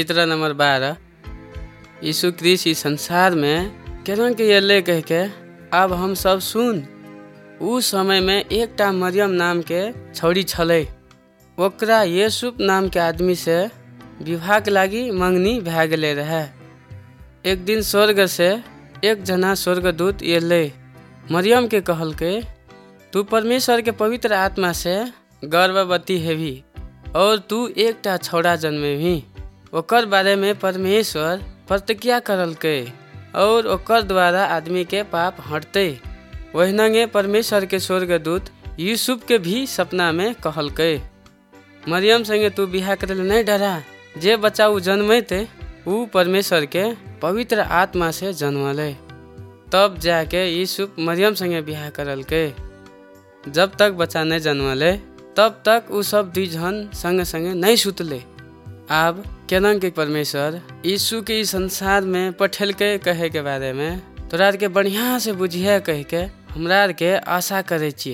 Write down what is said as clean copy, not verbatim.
चित्र नंबर 12। यीशु क्रिस्ट इस संसार में केना के अयले कह के अब हम सब सुन। उ समय में एकटा मरियम नाम के छौड़ी छलै, ओकरा यूसुफ नाम के आदमी से विवाह के लागी मंगनी भए गेले रहे। एक दिन स्वर्ग से एक जना स्वर्गदूत अयले, मरियम के कहलकै, तू परमेश्वर के पवित्र आत्मा से गर्भवती हेबी और तू एकटा छौड़ा जन्मेबी। ओकर बारे में परमेश्वर प्रतिज्ञा करलकै और ओकर द्वारा आदमी के पाप हटते। वहींगे परमेश्वर के स्वर्गदूत यूसुफ के भी सपना में कहलकै, मरियम संगे तू बियाह करे नहीं डरा। जे बच्चा उ जन्मते उ परमेश्वर के पवित्र आत्मा से जन्मले। तब जाके यूसुफ मरियम संगे बियाह करलकै। जब तक बच्चा नहीं जन्मले तब तक उ सब दुई जन संगे संगे नहीं सुतले। अब केना के परमेश्वर यीशु के इस संसार में पठेलकै कहे के बारे में तोरा के बढ़िया से बुझिए कह के हमरा के आशा करे छी।